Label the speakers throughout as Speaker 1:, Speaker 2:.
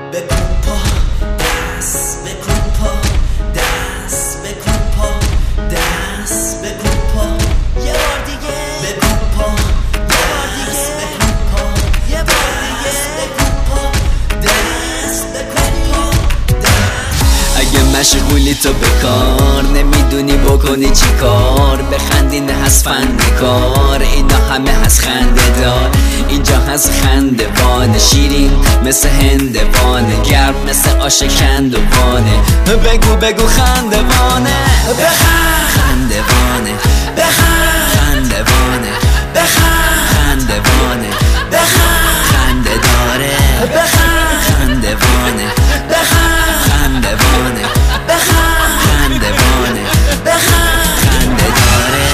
Speaker 1: بکن پا دست، بکن پا دست، بکن پا دست، بکن پا یه بار دیگه بکن پا، یه بار دیگه بکن پا، یه بار دیگه بکن پا دست، بکن پا دست.
Speaker 2: اگه مشغولی تو بکار نمیدونی بکنی چی کار، بخندی نه از فن کار، اینا همه از خنده دار، اینجا هست خندوانه، شیرین مثل هندوانه، گرم مثل آش کندوانه، بگو بگو خندوانه، بخند خندوانه، بخند خندوانه، بخند خندوانه، بخند خنده داره، بخند خندوانه، بخند خندوانه، بخند خندوانه، بخند خنده داره.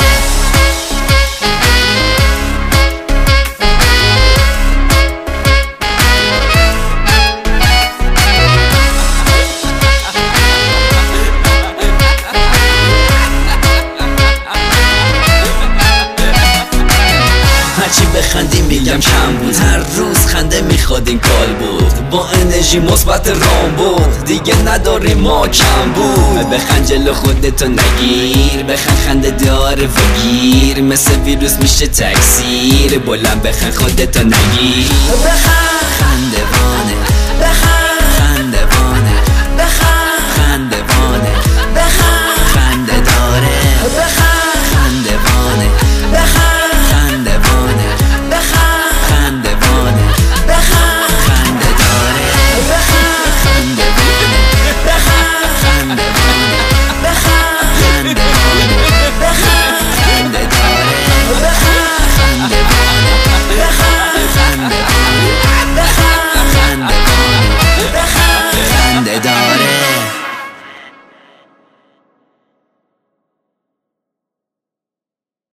Speaker 2: هرچی بخندی میگم کم بود، هر روز خنده میخواد این کال بود، با انرژی مثبت رام بود، دیگه نداریم ما کم بود. بخند جلو خودتو نگیر، بخند خنده داره و گیر، مثل ویروس میشه تکثیر، بلند بخند خودتو نگیر، بخند خنده